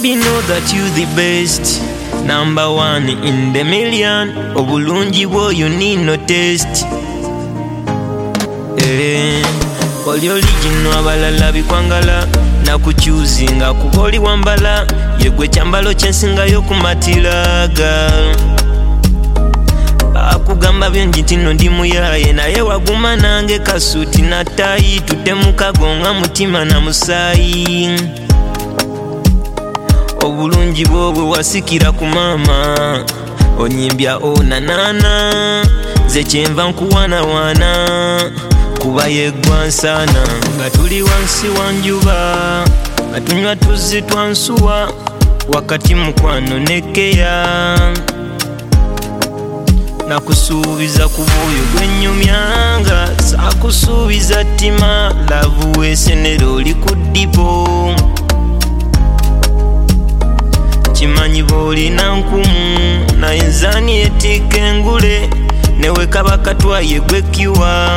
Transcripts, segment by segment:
baby, know that you the best. Number one in the million. Obulungi bwo you need no test. Oli original abalala bikwangala. Nakuchuzinga kuboli wambala. Yegwe kyambalo kyensingayo kumatiraga. Akugamba byonji tino ndi muyaye naye waguma nange kasuti na tayi tutemukagonga mutima na musayi. Obulungi bwobwe wasikira ku mama onyimbya onanana ze kyenva nkuwanawana kuba yeggwansana nga tuli wansi wanjuba nga tunywa tuzzi twansuwa wakati mukwano nekeya nakusuubiza ku bwoyo gwennyumyanga saakusuubiza ttima lavu weesenero oli ku ddipo kimanyi bw'olina nkumu naye nzaani yeetiika engule newe kaba katwaye gwekiwa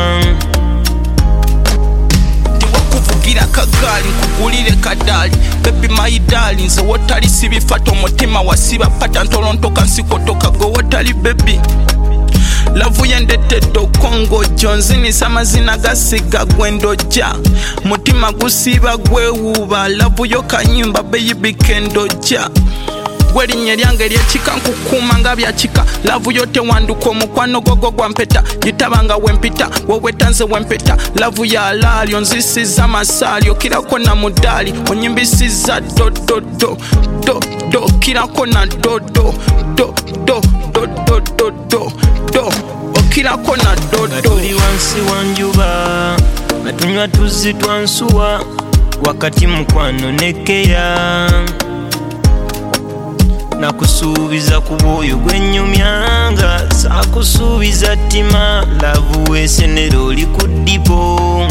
tiwakuvugira kagaali nkugulire kadaali baby my darling nze wotali sibifata omutima wasiba pata ntolontoka nsikotoka gwe wotali baby lavu yendetedde okongojo nzinisa amazina gasiga gwendojja mutima gusiiba gwewuuba lavu yo kanyimba beyibika endojja gwerinnya lyange eryekika nkukuuma nga byakika lavu yo tewanduka omukwano gogo gwampeta gitabanga wempita wowe tanze wempeta lavu ya laalyo nzisiza masaali okirako na mudaali onyimbisiza dododo do kirako na dodo do okirako na dodo. Tuli wansi wanjuba natunywa tuzzi twansuwa wakati mukwano nekeya nakusuubiza ku bwoyo gwennyumyanga saakusuubiza ttima lavu weesenero oli ku ddipo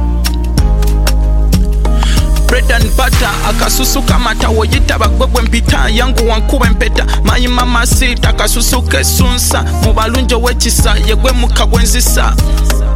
bread and butter akasusu kamata woyitaba gwe gwempita yangu wankuba empeta mayima masita akasusu kesunsa mu balungi ow'ekisa yegwe muka gwenzisa